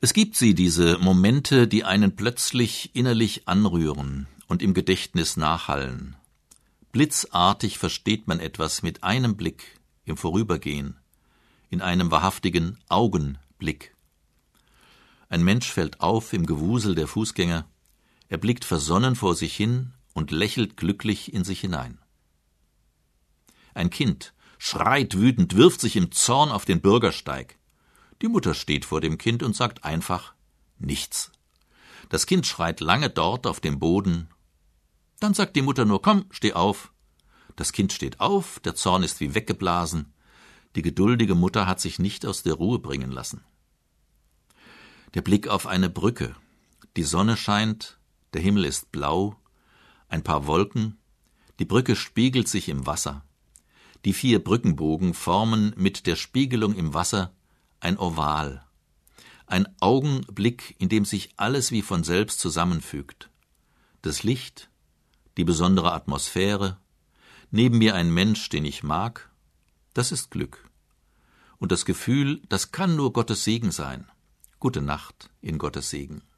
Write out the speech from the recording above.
Es gibt sie, diese Momente, die einen plötzlich innerlich anrühren und im Gedächtnis nachhallen. Blitzartig versteht man etwas mit einem Blick im Vorübergehen, in einem wahrhaftigen Augenblick. Ein Mensch fällt auf im Gewusel der Fußgänger, er blickt versonnen vor sich hin und lächelt glücklich in sich hinein. Ein Kind schreit wütend, wirft sich im Zorn auf den Bürgersteig. Die Mutter steht vor dem Kind und sagt einfach nichts. Das Kind schreit lange dort auf dem Boden. Dann sagt die Mutter nur: Komm, steh auf. Das Kind steht auf, der Zorn ist wie weggeblasen. Die geduldige Mutter hat sich nicht aus der Ruhe bringen lassen. Der Blick auf eine Brücke. Die Sonne scheint, der Himmel ist blau, ein paar Wolken, die Brücke spiegelt sich im Wasser. Die 4 Brückenbogen formen mit der Spiegelung im Wasser ein Oval. Ein Augenblick, in dem sich alles wie von selbst zusammenfügt. Das Licht, die besondere Atmosphäre, neben mir ein Mensch, den ich mag, das ist Glück. Und das Gefühl, das kann nur Gottes Segen sein. Gute Nacht in Gottes Segen.